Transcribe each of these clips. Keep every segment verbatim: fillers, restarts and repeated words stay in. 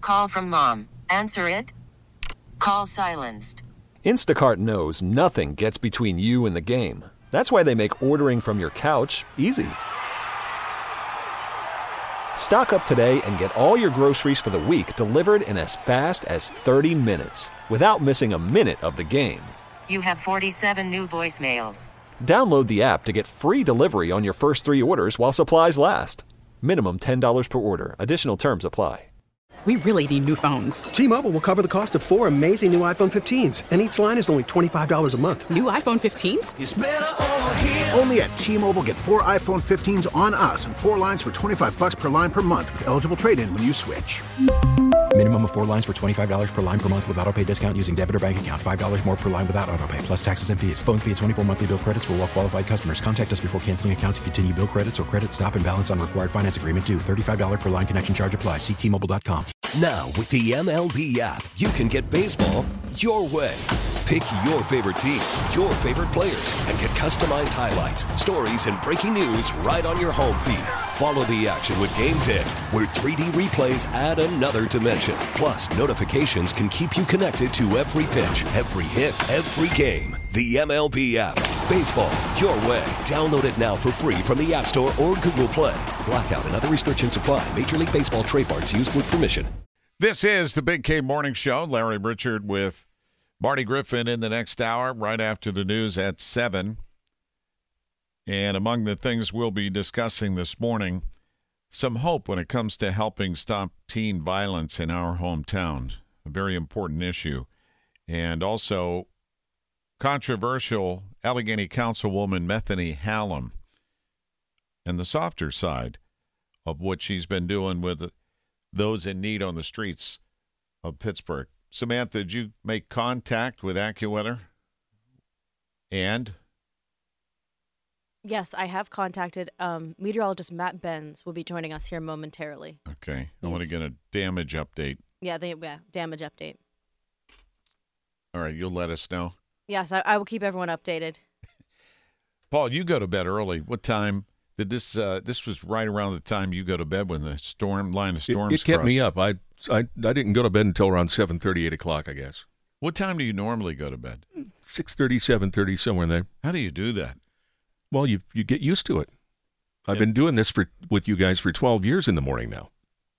Call from mom. Answer it. Call silenced. Instacart knows nothing gets between you and the game. That's why they make ordering from your couch easy. Stock up today and get all your groceries for the week delivered in as fast as thirty minutes without missing a minute of the game. You have forty-seven new voicemails. Download the app to get free delivery on your first three orders while supplies last. Minimum ten dollars per order. Additional terms apply. We really need new phones. T-Mobile will cover the cost of four amazing new iPhone fifteens, and each line is only twenty-five dollars a month. New iPhone fifteens? It's better over here. Only at T-Mobile, get four iPhone fifteens on us and four lines for twenty-five bucks per line per month with eligible trade-in when you switch. Minimum of four lines for twenty-five dollars per line per month with autopay discount using debit or bank account. five dollars more per line without autopay, plus taxes and fees. Phone fee at twenty-four monthly bill credits for well-qualified customers. Contact us before canceling account to continue bill credits or credit stop and balance on required finance agreement due. thirty-five dollars per line connection charge applies. See T Mobile dot com. Now, with the M L B app, you can get baseball your way. Pick your favorite team, your favorite players, and get customized highlights, stories, and breaking news right on your home feed. Follow the action with Game ten, where three D replays add another dimension. Plus, notifications can keep you connected to every pitch, every hit, every game. The M L B app. Baseball your way. Download it now for free from the App Store or Google Play. Blackout and other restrictions apply. Major League Baseball trademarks used with permission. This is the Big K Morning Show. Larry Richard with Marty Griffin in the next hour, right after the news at seven. And among the things we'll be discussing this morning, some hope when it comes to helping stop teen violence in our hometown. A very important issue. And also controversial Allegheny Councilwoman Methany Hallam and the softer side of what she's been doing with those in need on the streets of Pittsburgh. Samantha, did you make contact with AccuWeather? And? Yes, I have contacted um, meteorologist Matt Benz will be joining us here momentarily. Okay. I want to get a damage update. Yeah, the yeah, damage update. All right, you'll let us know. Yes, I, I will keep everyone updated. Paul, you go to bed early. What time did this? Uh, this was right around the time you go to bed when the storm line of storms. It, it kept crossed. me up. I, I I didn't go to bed until around seven thirty, eight o'clock, I guess. What time do you normally go to bed? Six thirty, seven thirty, somewhere in there. How do you do that? Well, you you get used to it. I've Yeah. been doing this for with you guys for twelve years in the morning now.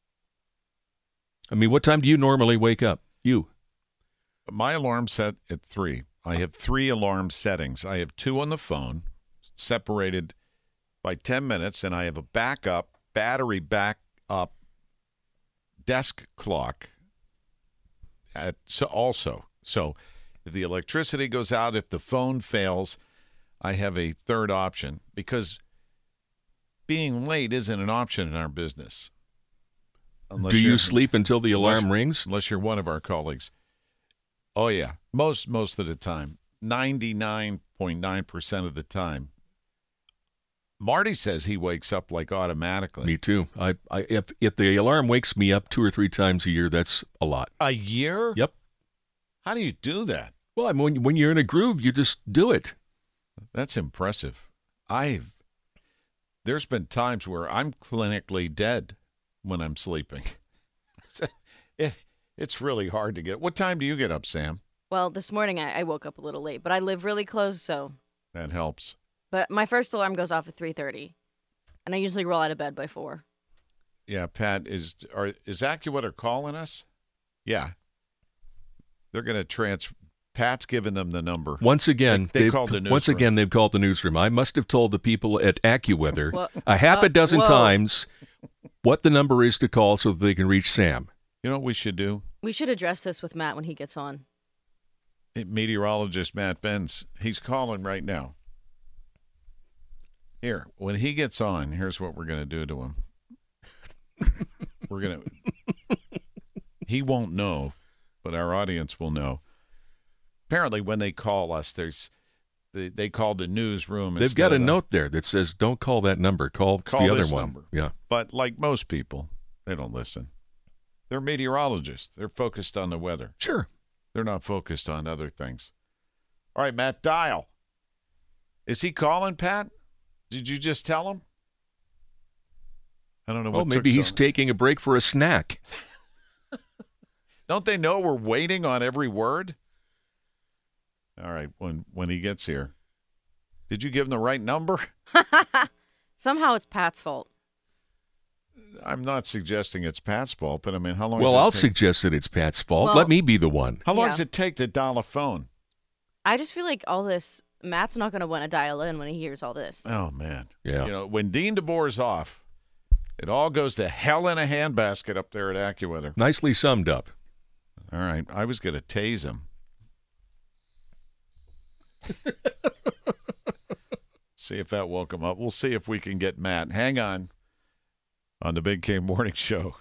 I mean, what time do you normally wake up? You? My alarm's set at three. I have three alarm settings. I have two on the phone, separated by ten minutes, and I have a backup, battery backup desk clock at so also. So if the electricity goes out, if the phone fails, I have a third option, because being late isn't an option in our business. Unless Do you you're- sleep until the alarm unless- rings? Unless you're one of our colleagues. Oh, yeah. Most most of the time. ninety-nine point nine percent of the time. Marty says he wakes up like automatically. Me too. I, I if if the alarm wakes me up two or three times a year, that's a lot. A year? Yep. How do you do that? Well, I mean, when, when you're in a groove, you just do it. That's impressive. I've there's been times where I'm clinically dead when I'm sleeping. it, it's really hard to get. What time do you get up, Sam? Well, this morning I, I woke up a little late, but I live really close, so. That helps. But my first alarm goes off at three thirty, and I usually roll out of bed by four. Yeah, Pat, is are, is AccuWeather calling us? Yeah. They're going to trans. Pat's giving them the number. Once again, they, they they've- called the newsroom. Once again, they've called the newsroom. I must have told the people at AccuWeather Well, a half uh, a dozen whoa. times what the number is to call so that they can reach Sam. You know what we should do? We should address this with Matt when he gets on. Meteorologist Matt Benz, he's calling right now. Here, when he gets on, here's what we're going to do to him. We're going to, he won't know, but our audience will know. Apparently, when they call us, there's, they, they call the newsroom. They've instead got a of the- note there that says, don't call that number. Call, Call the other this one. number. Yeah. But like most people, they don't listen. They're meteorologists. They're focused on the weather. Sure. They're not focused on other things. All right, Matt Dial. Is he calling, Pat? Did you just tell him? I don't know what Oh, took maybe he's so- taking a break for a snack. Don't they know we're waiting on every word? All right, when when he gets here. Did you give him the right number? Somehow it's Pat's fault. I'm not suggesting it's Pat's fault, but I mean, how long Well, does it I'll take? suggest that it's Pat's fault. Well- Let me be the one. How long Yeah. does it take to dial a phone? I just feel like all this, Matt's not going to want to dial in when he hears all this. Oh, man. Yeah. You know, when Dean DeBoer's off, it all goes to hell in a handbasket up there at AccuWeather. Nicely summed up. All right. I was going to tase him. See if that woke him up. We'll see if we can get Matt. Hang on. On the Big K Morning Show.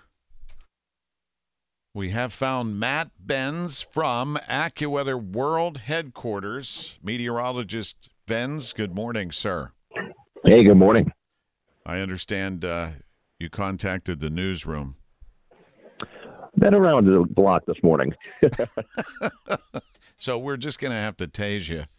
We have found Matt Benz from AccuWeather World Headquarters. Meteorologist Benz, good morning, sir. Hey, good morning. I understand uh, you contacted the newsroom. Been around the block this morning. So we're just going to have to tase you.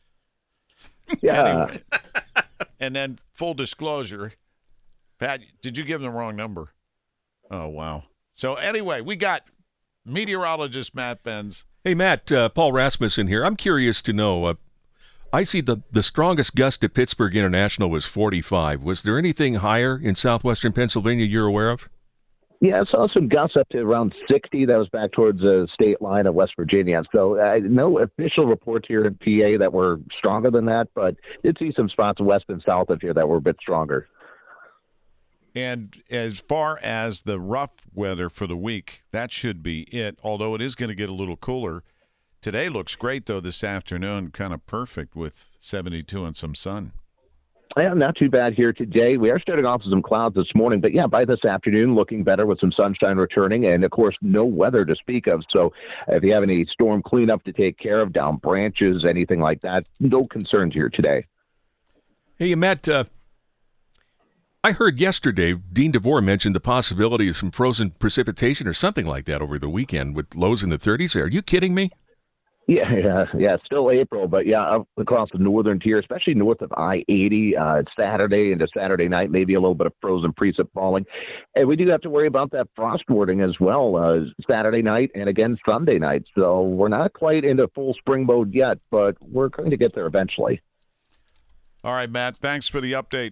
Yeah. Anyway. And then full disclosure, Pat, did you give them the wrong number? Oh, wow. So anyway, we got meteorologist Matt Benz. Hey, Matt, uh, Paul Rasmussen here. I'm curious to know, uh, I see the, the strongest gust at Pittsburgh International was forty-five. Was there anything higher in southwestern Pennsylvania you're aware of? Yeah, I saw some gusts up to around sixty. That was back towards the state line of West Virginia. So uh, no official reports here in P A that were stronger than that, but did see some spots west and south of here that were a bit stronger. And as far as the rough weather for the week, that should be it, although it is going to get a little cooler. Today looks great, though, this afternoon, kind of perfect with seventy-two and some sun. Yeah, not too bad here today. We are starting off with some clouds this morning, but yeah, by this afternoon, looking better with some sunshine returning, and of course, no weather to speak of. So if you have any storm cleanup to take care of, down branches, anything like that, no concerns here today. Hey, Matt, uh, I heard yesterday Dean DeBoer mentioned the possibility of some frozen precipitation or something like that over the weekend with lows in the thirties. Are you kidding me? Yeah, yeah, yeah. Still April, but yeah, up across the northern tier, especially north of I eighty, uh, it's Saturday into Saturday night, maybe a little bit of frozen precip falling. And we do have to worry about that frost warning as well, uh, Saturday night and again Sunday night. So we're not quite into full spring mode yet, but we're going to get there eventually. All right, Matt, thanks for the update.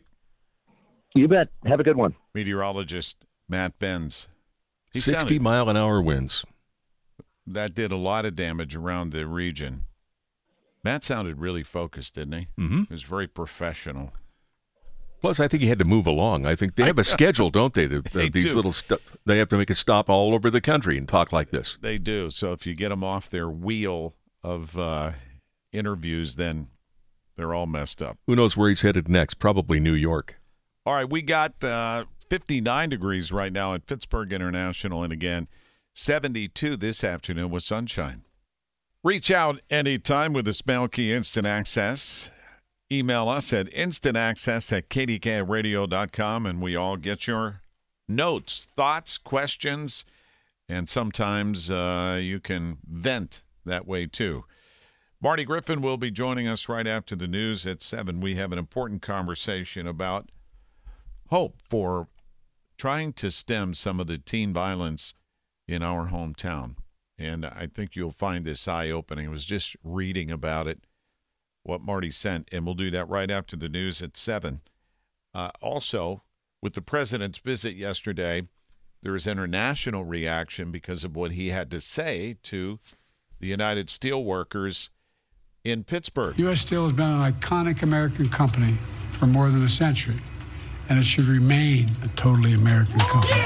You bet. Have a good one. Meteorologist Matt Benz. He sixty sounded, mile an hour winds. That did a lot of damage around the region. Matt sounded really focused, didn't he? Mm-hmm. He was very professional. Plus, I think he had to move along. I think they have a schedule, don't they? The, the, They these do. little stu- they have to make a stop all over the country and talk like this. They do. So if you get them off their wheel of uh, interviews, then they're all messed up. Who knows where he's headed next? Probably New York. All right, we got uh, fifty-nine degrees right now at Pittsburgh International, and again, seventy-two this afternoon with sunshine. Reach out anytime with the Smell Key Instant Access. Email us at instantacccess at k d k radio dot com, and we all get your notes, thoughts, questions, and sometimes uh, you can vent that way too. Marty Griffin will be joining us right after the news at seven. We have an important conversation about hope for trying to stem some of the teen violence in our hometown. And I think you'll find this eye-opening. I was just reading about it, what Marty sent, and we'll do that right after the news at seven. Uh, also, with the president's visit yesterday, there is international reaction because of what he had to say to the United Steelworkers in Pittsburgh. U S. Steel has been an iconic American company for more than a century, and it should remain a totally American company.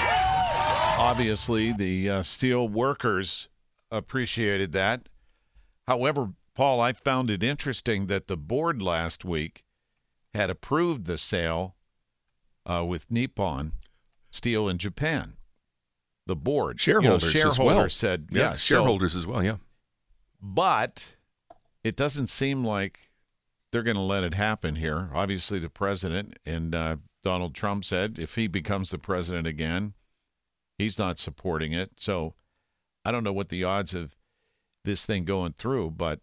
Obviously, the uh, steel workers appreciated that. However, Paul, I found it interesting that the board last week had approved the sale uh, with Nippon Steel in Japan. The board, Shareholders, you know, shareholders as well. said, yeah, yeah, shareholders so, as well, yeah. But it doesn't seem like they're going to let it happen here. Obviously, the president and uh, Donald Trump said if he becomes the president again, he's not supporting it. So I don't know what the odds of this thing going through, but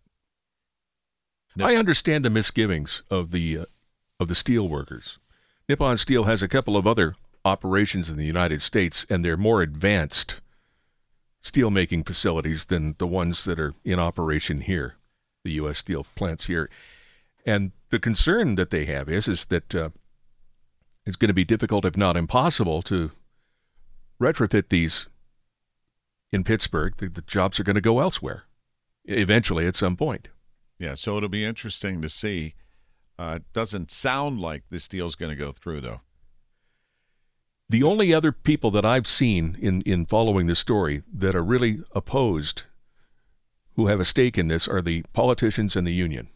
I understand the misgivings of the uh, of the steel workers. Nippon Steel has a couple of other operations in the United States, and they're more advanced steel-making facilities than the ones that are in operation here, the U S Steel plants here. And the concern that they have is, is that uh, it's going to be difficult, if not impossible, to retrofit these in Pittsburgh. The, the jobs are going to go elsewhere eventually at some point. Yeah, so it'll be interesting to see. Uh, it doesn't sound like this deal's going to go through, though. The only other people that I've seen in, in following this story that are really opposed, who have a stake in this, are the politicians and the union.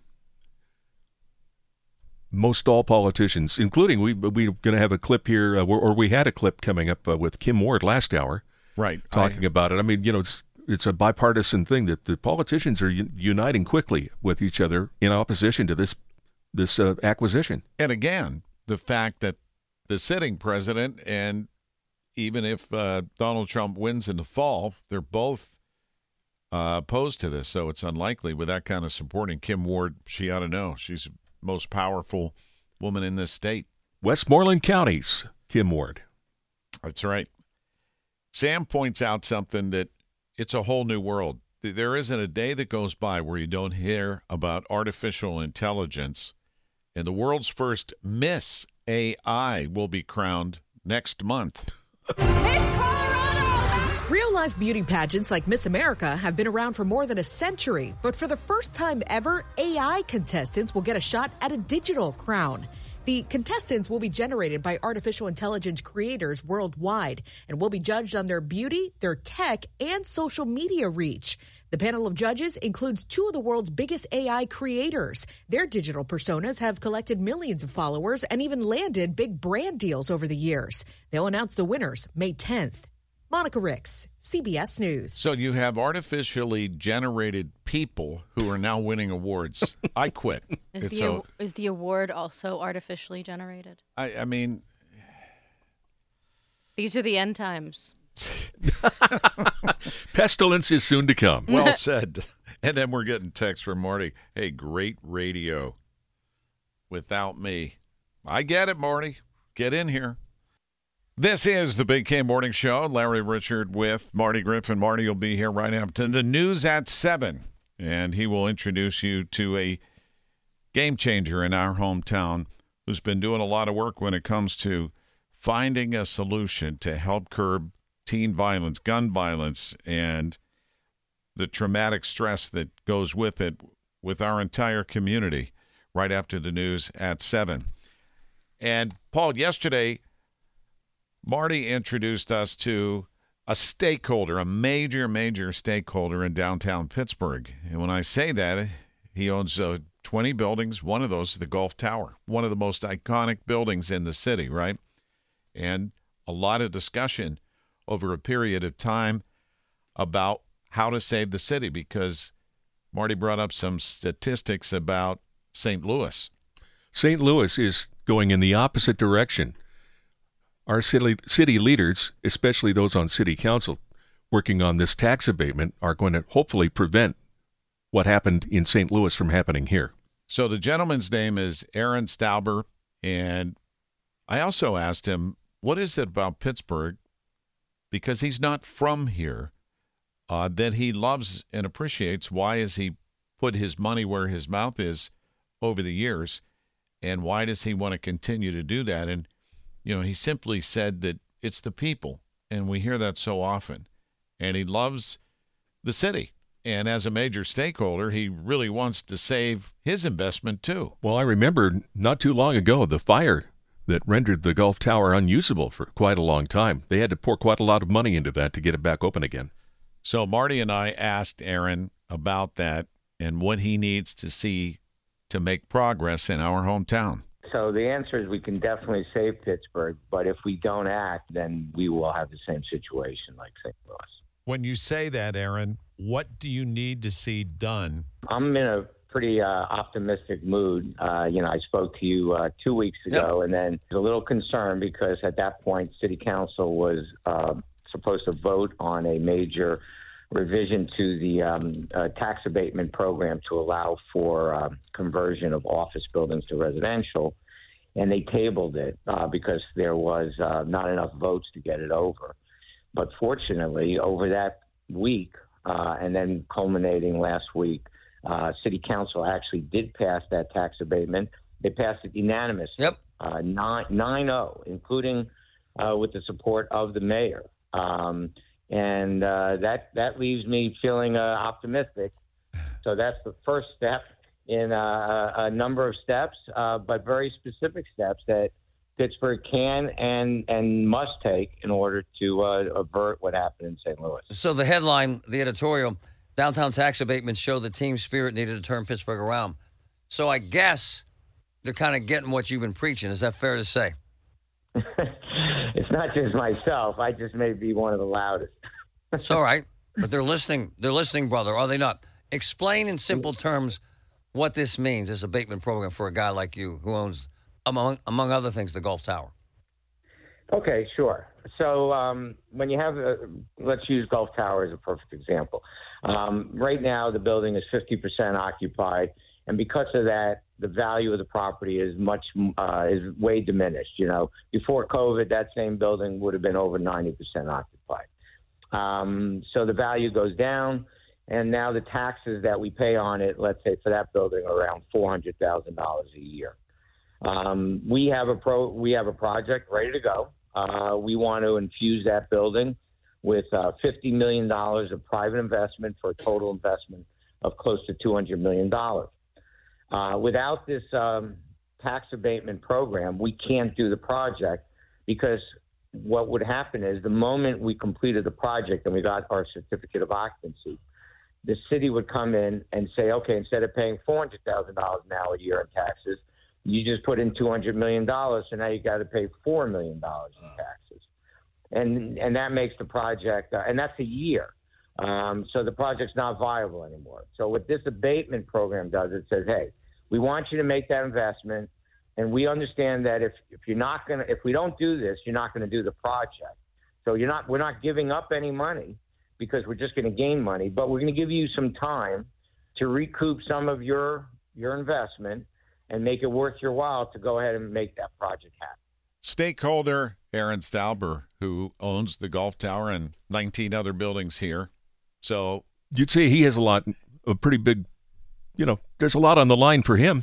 Most all politicians, including, we, we're going to have a clip here, uh, or we had a clip coming up uh, with Kim Ward last hour. Right. Talking I, about it. I mean, you know, it's it's a bipartisan thing that the politicians are u- uniting quickly with each other in opposition to this this uh, acquisition. And again, the fact that the sitting president, and even if uh, Donald Trump wins in the fall, they're both uh, opposed to this. So it's unlikely with that kind of support. And Kim Ward, she ought to know. She's the most powerful woman in this state. Westmoreland County's Kim Ward. That's right. Sam points out something that it's a whole new world. There isn't a day that goes by where you don't hear about artificial intelligence. And the world's first Miss A I will be crowned next month. Real-life beauty pageants like Miss America have been around for more than a century, but for the first time ever, A I contestants will get a shot at a digital crown. The contestants will be generated by artificial intelligence creators worldwide and will be judged on their beauty, their tech, and social media reach. The panel of judges includes two of the world's biggest A I creators. Their digital personas have collected millions of followers and even landed big brand deals over the years. They'll announce the winners May tenth. Monica Ricks, C B S News. So you have artificially generated people who are now winning awards. I quit. Is It's the, so, is the award also artificially generated? I, I mean, These are the end times. Pestilence is soon to come. Well said. And then we're getting texts from Marty. Hey, great radio without me. I get it, Marty. Get in here. This is the Big K Morning Show. Larry Richard with Marty Griffin. Marty will be here right after the news at seven, and he will introduce you to a game changer in our hometown who's been doing a lot of work when it comes to finding a solution to help curb teen violence, gun violence, and the traumatic stress that goes with it with our entire community right after the news at seven. And, Paul, yesterday Marty introduced us to a stakeholder, a major, major stakeholder in downtown Pittsburgh. And when I say that, he owns uh, twenty buildings. One of those is the Gulf Tower, one of the most iconic buildings in the city, right? And a lot of discussion over a period of time about how to save the city, because Marty brought up some statistics about Saint Louis. Saint Louis is going in the opposite direction. Our city, city leaders, especially those on city council, working on this tax abatement, are going to hopefully prevent what happened in Saint Louis from happening here. So the gentleman's name is Aaron Stauber, and I also asked him, what is it about Pittsburgh, because he's not from here, uh, that he loves and appreciates? Why has he put his money where his mouth is over the years, and why does he want to continue to do that? And you know, he simply said that it's the people, and we hear that so often. And he loves the city. And as a major stakeholder, he really wants to save his investment, too. Well, I remember not too long ago the fire that rendered the Gulf Tower unusable for quite a long time. They had to pour quite a lot of money into that to get it back open again. So Marty and I asked Aaron about that and what he needs to see to make progress in our hometown. So the answer is we can definitely save Pittsburgh, but if we don't act, then we will have the same situation like Saint Louis. When you say that, Aaron, what do you need to see done? I'm in a pretty uh, optimistic mood. Uh, you know, I spoke to you uh, two weeks ago, yep. and then I was a little concerned because at that point, City Council was uh, supposed to vote on a major revision to the um, uh, tax abatement program to allow for uh, conversion of office buildings to residential. And they tabled it uh, because there was uh, not enough votes to get it over. But fortunately, over that week, uh, and then culminating last week, uh, City Council actually did pass that tax abatement. They passed it unanimously. Yep. Uh, nine, nine oh, including uh, with the support of the mayor. Um, and uh, that, that leaves me feeling uh, optimistic. So that's the first step in uh, a number of steps, uh, but very specific steps that Pittsburgh can and, and must take in order to uh, avert what happened in Saint Louis. So the headline, the editorial, downtown tax abatements show the team spirit needed to turn Pittsburgh around. So I guess they're kind of getting what you've been preaching. Is that fair to say? It's not just myself. I just may be one of the loudest. It's all right, but they're listening. They're listening, brother, are they not? Explain in simple terms what this means, this abatement program for a guy like you who owns, among among other things, the Gulf Tower. Okay, sure. So um, when you have, a, let's use Gulf Tower as a perfect example. Um, right now, the building is fifty percent occupied, and because of that, the value of the property is much uh, is way diminished. You know, before COVID, that same building would have been over ninety percent occupied. Um, so the value goes down. And now the taxes that we pay on it, let's say for that building, are around four hundred thousand dollars a year. Um, we have a pro, we have a project ready to go. Uh, we want to infuse that building with uh, fifty million dollars of private investment for a total investment of close to two hundred million dollars. Uh, without this um, tax abatement program, we can't do the project because what would happen is the moment we completed the project and we got our certificate of occupancy, the city would come in and say, okay, instead of paying four hundred thousand dollars now a year in taxes, you just put in two hundred million dollars, so now you got to pay four million dollars in taxes. And and that makes the project, uh, and that's a year. Um, so the project's not viable anymore. So what this abatement program does, it says, hey, we want you to make that investment, and we understand that if, if you're not going to, if we don't do this, you're not going to do the project. So you're not, we're not giving up any money, because we're just going to gain money, but we're going to give you some time to recoup some of your your investment and make it worth your while to go ahead and make that project happen. Stakeholder Aaron Stauber, who owns the Gulf Tower and nineteen other buildings here. So you'd say he has a lot, a pretty big, you know, there's a lot on the line for him.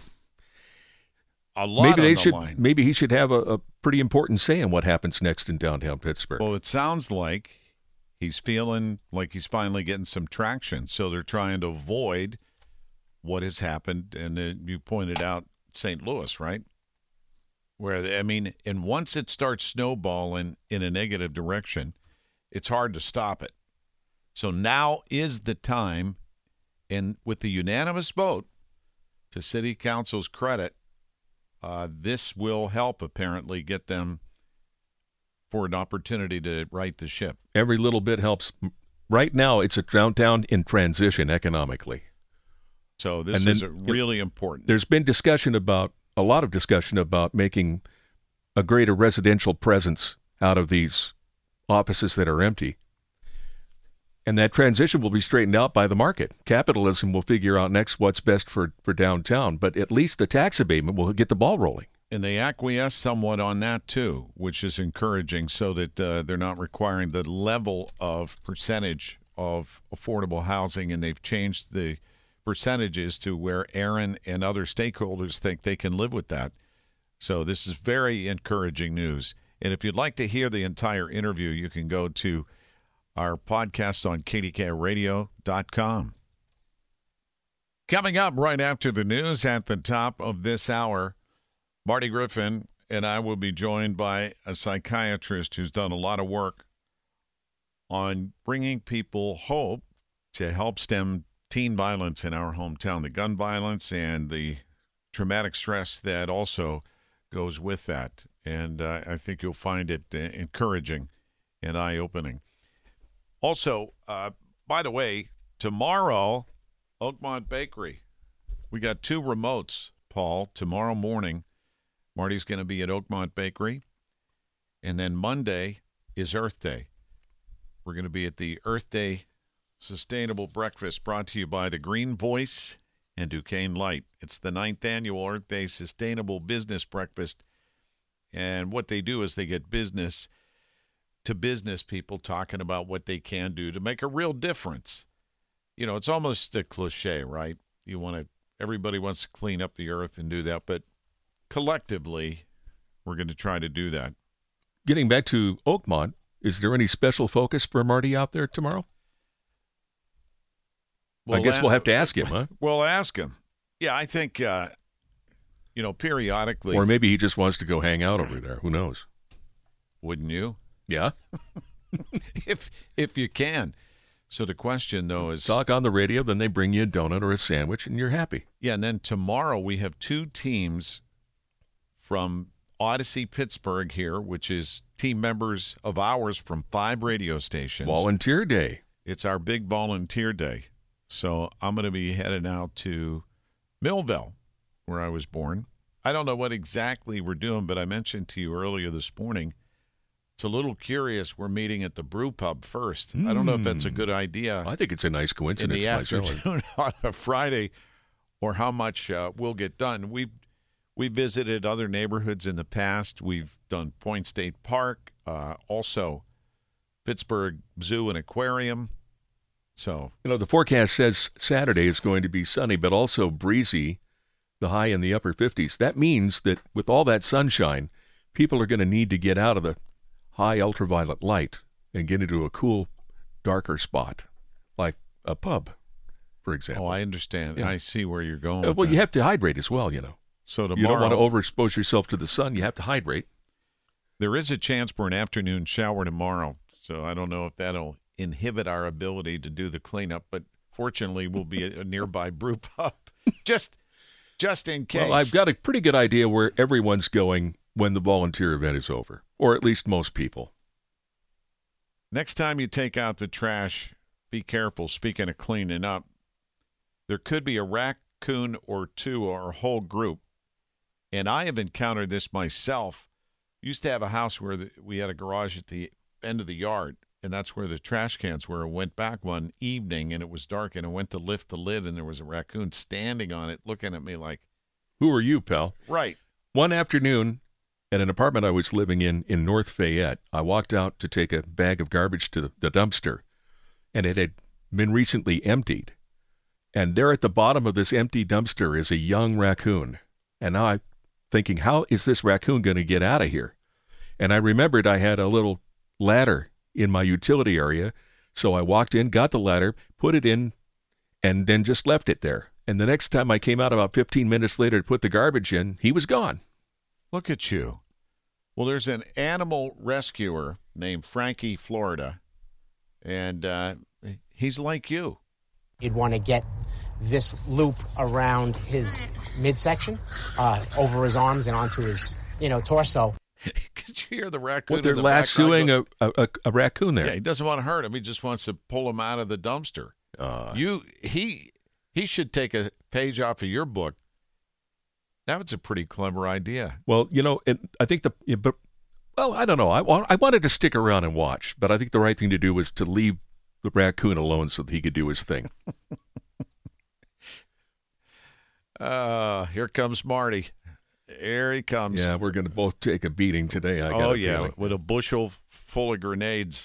A lot maybe on they the should, line. Maybe he should have a, a pretty important say in what happens next in downtown Pittsburgh. Well, it sounds like he's feeling like he's finally getting some traction. So they're trying to avoid what has happened. And uh, you pointed out Saint Louis, right? Where, I mean, and once it starts snowballing in a negative direction, it's hard to stop it. So now is the time, and with the unanimous vote, to City Council's credit, uh, this will help apparently get them for an opportunity to right the ship. Every little bit helps. Right now, it's a downtown in transition economically. So this then, is a really important. There's been discussion about, a lot of discussion about making a greater residential presence out of these offices that are empty. And that transition will be straightened out by the market. Capitalism will figure out next what's best for, for downtown, but at least the tax abatement will get the ball rolling. And they acquiesce somewhat on that, too, which is encouraging, so that uh, they're not requiring the level of percentage of affordable housing, and they've changed the percentages to where Aaron and other stakeholders think they can live with that. So this is very encouraging news. And if you'd like to hear the entire interview, you can go to our podcast on K D K radio dot com. Coming up right after the news at the top of this hour, Marty Griffin and I will be joined by a psychiatrist who's done a lot of work on bringing people hope to help stem teen violence in our hometown, the gun violence and the traumatic stress that also goes with that. And uh, I think you'll find it uh, encouraging and eye-opening. Also, uh, by the way, tomorrow, Oakmont Bakery. We got two remotes, Paul. Tomorrow morning, Marty's going to be at Oakmont Bakery. And then Monday is Earth Day. We're going to be at the Earth Day Sustainable Breakfast brought to you by the Green Voice and Duquesne Light. It's the ninth annual Earth Day Sustainable Business Breakfast. And what they do is they get business to business people talking about what they can do to make a real difference. You know, it's almost a cliche, right? You want to, everybody wants to clean up the earth and do that, but collectively, we're going to try to do that. Getting back to Oakmont, is there any special focus for Marty out there tomorrow? We'll I guess a- we'll have to ask him, huh? We'll ask him. Yeah, I think, uh, you know, periodically. Or maybe he just wants to go hang out over there. Who knows? Wouldn't you? Yeah. if if you can. So the question, though, is... Talk on the radio, then they bring you a donut or a sandwich, and you're happy. Yeah, and then tomorrow we have two teams from Odyssey Pittsburgh here, which is team members of ours from five radio stations. Volunteer Day. It's our big volunteer day. So I'm going to be headed out to Millville, where I was born. I don't know what exactly we're doing, but I mentioned to you earlier this morning, it's a little curious. We're meeting at the Brew Pub first. Mm. I don't know if that's a good idea. I think it's a nice coincidence. In the myself. afternoon on a Friday, or how much uh, we'll get done. We we visited other neighborhoods in the past. We've done Point State Park, uh, also Pittsburgh Zoo and Aquarium. So you know, the forecast says Saturday is going to be sunny, but also breezy. The high in the upper fifties. That means that with all that sunshine, people are going to need to get out of the high ultraviolet light and get into a cool, darker spot, like a pub, for example. Oh, I understand. Yeah. I see where you're going. Uh, with well, that. you have to hydrate as well, you know. So tomorrow, you don't want to overexpose yourself to the sun. You have to hydrate. There is a chance for an afternoon shower tomorrow, so I don't know if that'll inhibit our ability to do the cleanup, but fortunately we'll be at a nearby brew pub, just, just in case. Well, I've got a pretty good idea where everyone's going when the volunteer event is over, or at least most people. Next time you take out the trash, be careful. Speaking of cleaning up, there could be a raccoon or two or a whole group, and I have encountered this myself. Used to have a house where the, we had a garage at the end of the yard, and that's where the trash cans were. I went back one evening, and it was dark, and I went to lift the lid, and there was a raccoon standing on it looking at me like, who are you, pal? Right. One afternoon, at an apartment I was living in in North Fayette, I walked out to take a bag of garbage to the, the dumpster, and it had been recently emptied. And there at the bottom of this empty dumpster is a young raccoon. And now I'm thinking, how is this raccoon going to get out of here? And I remembered I had a little ladder in my utility area, so I walked in, got the ladder, put it in, and then just left it there. And the next time I came out about fifteen minutes later to put the garbage in, he was gone. Look at you. Well, there's an animal rescuer named Frankie Florida, and uh, he's like you. You'd want to get this loop around his midsection, uh, over his arms and onto his, you know, torso. Could you hear the raccoon? Well, they're in the lassoing a, background? a, a, a raccoon there. Yeah, he doesn't want to hurt him. He just wants to pull him out of the dumpster. Uh, you, he, he should take a page off of your book. That was a pretty clever idea. Well, you know, it, I think the, yeah, but, well, I don't know. I, I wanted to stick around and watch, but I think the right thing to do was to leave the raccoon alone so that he could do his thing. uh, here comes Marty. Here he comes. Yeah, we're going to both take a beating today. I got oh, a yeah, feeling. with a bushel full of grenades.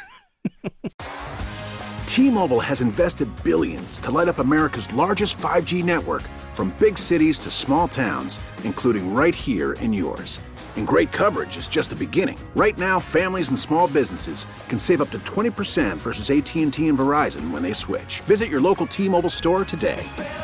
T-Mobile has invested billions to light up America's largest five G network, from big cities to small towns, including right here in yours. And great coverage is just the beginning. Right now, families and small businesses can save up to twenty percent versus A T and T and Verizon when they switch. Visit your local T-Mobile store today.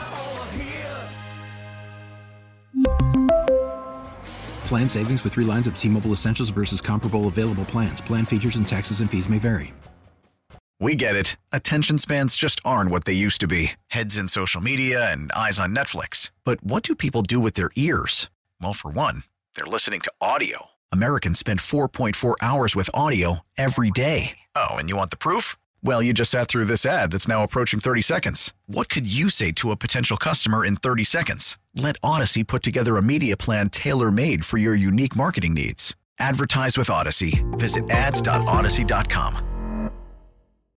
Plan savings with three lines of T-Mobile Essentials versus comparable available plans. Plan features and taxes and fees may vary. We get it. Attention spans just aren't what they used to be. Heads in social media and eyes on Netflix. But what do people do with their ears? Well, for one, they're listening to audio. Americans spend four point four hours with audio every day. Oh, and you want the proof? Well, you just sat through this ad that's now approaching thirty seconds. What could you say to a potential customer in thirty seconds? Let Odyssey put together a media plan tailor-made for your unique marketing needs. Advertise with Odyssey. Visit ads dot odyssey dot com.